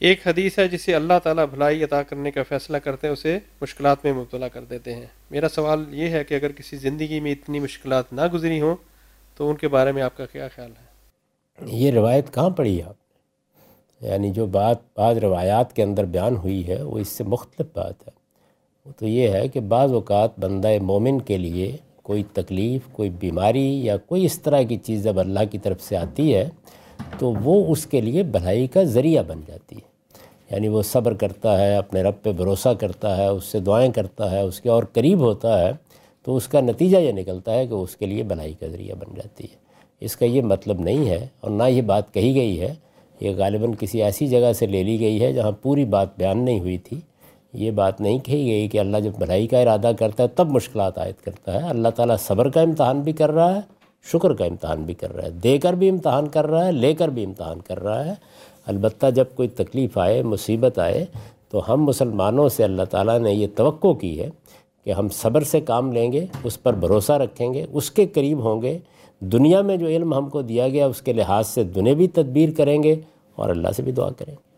ایک حدیث ہے جسے اللہ تعالیٰ بھلائی عطا کرنے کا فیصلہ کرتے ہیں اسے مشکلات میں مبتلا کر دیتے ہیں. میرا سوال یہ ہے کہ اگر کسی زندگی میں اتنی مشکلات نہ گزری ہوں تو ان کے بارے میں آپ کا کیا خیال ہے؟ یہ روایت کہاں پڑھی آپ نے؟ یعنی جو بات بعض روایات کے اندر بیان ہوئی ہے وہ اس سے مختلف بات ہے. وہ تو یہ ہے کہ بعض اوقات بندہ مومن کے لیے کوئی تکلیف، کوئی بیماری یا کوئی اس طرح کی چیز جب اللہ کی طرف سے آتی ہے تو وہ اس کے لیے بھلائی کا ذریعہ بن جاتی ہے. یعنی وہ صبر کرتا ہے، اپنے رب پہ بھروسہ کرتا ہے، اس سے دعائیں کرتا ہے، اس کے اور قریب ہوتا ہے، تو اس کا نتیجہ یہ نکلتا ہے کہ اس کے لیے بھلائی کا ذریعہ بن جاتی ہے. اس کا یہ مطلب نہیں ہے اور نہ یہ بات کہی گئی ہے. یہ غالباً کسی ایسی جگہ سے لے لی گئی ہے جہاں پوری بات بیان نہیں ہوئی تھی. یہ بات نہیں کہی گئی کہ اللہ جب بھلائی کا ارادہ کرتا ہے تب مشکلات عائد کرتا ہے. اللہ تعالیٰ صبر کا امتحان بھی کر رہا ہے، شکر کا امتحان بھی کر رہا ہے، دے کر بھی امتحان کر رہا ہے، لے کر بھی امتحان کر رہا ہے. البتہ جب کوئی تکلیف آئے، مصیبت آئے، تو ہم مسلمانوں سے اللہ تعالیٰ نے یہ توقع کی ہے کہ ہم صبر سے کام لیں گے، اس پر بھروسہ رکھیں گے، اس کے قریب ہوں گے، دنیا میں جو علم ہم کو دیا گیا اس کے لحاظ سے دنیاوی تدبیر کریں گے اور اللہ سے بھی دعا کریں گے.